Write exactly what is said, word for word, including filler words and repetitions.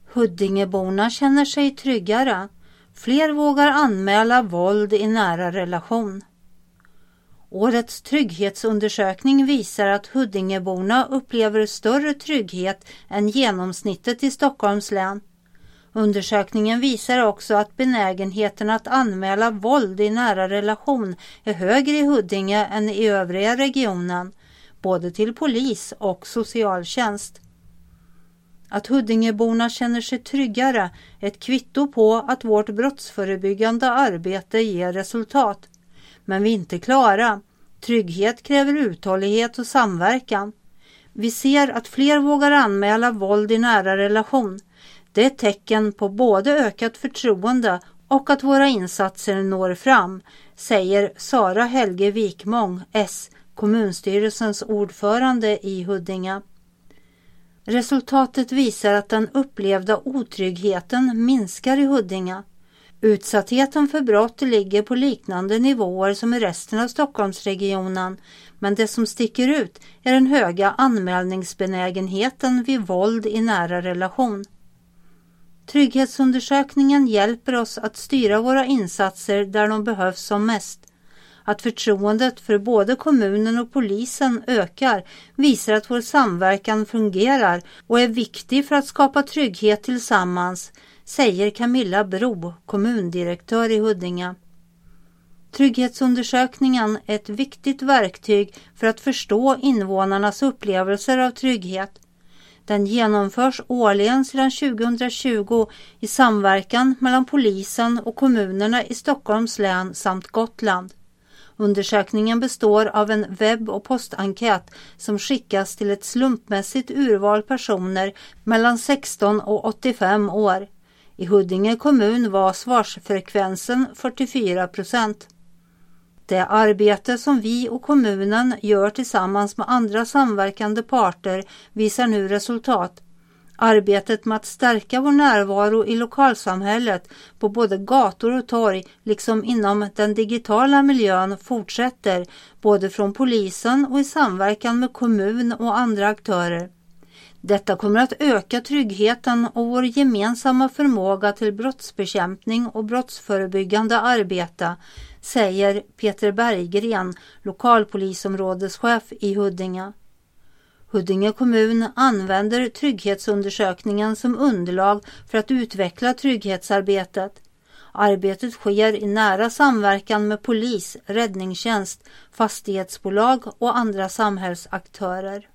Huddingeborna känner sig tryggare. Fler vågar anmäla våld i nära relation. Årets trygghetsundersökning visar att Huddingeborna upplever större trygghet än genomsnittet i Stockholms län. Undersökningen visar också att benägenheten att anmäla våld i nära relation är högre i Huddinge än i övriga regionen, både till polis och socialtjänst. Att Huddingeborna känner sig tryggare är ett kvitto på att vårt brottsförebyggande arbete ger resultat. Men vi är inte klara. Trygghet kräver uthållighet och samverkan. Vi ser att fler vågar anmäla våld i nära relation. Det är ett tecken på både ökat förtroende och att våra insatser når fram, säger Sara Helge Wikmång, S, kommunstyrelsens ordförande i Huddinge. Resultatet visar att den upplevda otryggheten minskar i Huddinge. Utsattheten för brott ligger på liknande nivåer som i resten av Stockholmsregionen, men det som sticker ut är den höga anmälningsbenägenheten vid våld i nära relation. Trygghetsundersökningen hjälper oss att styra våra insatser där de behövs som mest. Att förtroendet för både kommunen och polisen ökar visar att vår samverkan fungerar och är viktig för att skapa trygghet tillsammans, säger Camilla Bro, kommundirektör i Huddinge. Trygghetsundersökningen är ett viktigt verktyg för att förstå invånarnas upplevelser av trygghet. Den genomförs årligen sedan tjugohundratjugo i samverkan mellan polisen och kommunerna i Stockholms län samt Gotland. Undersökningen består av en webb- och postenkät som skickas till ett slumpmässigt urval personer mellan sexton och åttiofem år. I Huddinge kommun var svarsfrekvensen fyrtiofyra procent. Det arbete som vi och kommunen gör tillsammans med andra samverkande parter visar nu resultat. Arbetet med att stärka vår närvaro i lokalsamhället på både gator och torg liksom inom den digitala miljön fortsätter både från polisen och i samverkan med kommun och andra aktörer. Detta kommer att öka tryggheten och vår gemensamma förmåga till brottsbekämpning och brottsförebyggande arbete, säger Peter Berggren, lokalpolisområdeschef i Huddinge. Huddinge kommun använder trygghetsundersökningen som underlag för att utveckla trygghetsarbetet. Arbetet sker i nära samverkan med polis, räddningstjänst, fastighetsbolag och andra samhällsaktörer.